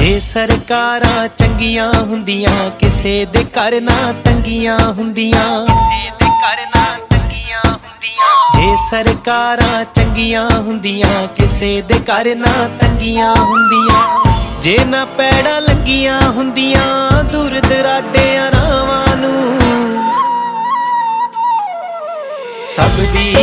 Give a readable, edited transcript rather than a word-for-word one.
ਜੇ ਸਰਕਾਰਾਂ ਚੰਗੀਆਂ ਹੁੰਦੀਆਂ ਕਿਸੇ ਦੇ ਘਰ ਨਾ ਤੰਗੀਆਂ ਹੁੰਦੀਆਂ, ਕਿਸੇ ਦੇ ਘਰ ਨਾ ਤੰਗੀਆਂ ਹੁੰਦੀਆਂ। ਜੇ ਸਰਕਾਰਾਂ ਚੰਗੀਆਂ ਹੁੰਦੀਆਂ ਕਿਸੇ ਦੇ ਘਰ ਨਾ ਤੰਗੀਆਂ ਹੁੰਦੀਆਂ। ਜੇ ਨਾ ਪੈੜਾਂ ਲੱਗੀਆਂ ਹੁੰਦੀਆਂ ਦੂਰ ਦਰਾਡਿਆਂ ਰਾਵਾਂ ਨੂੰ, ਸਭ ਦੀ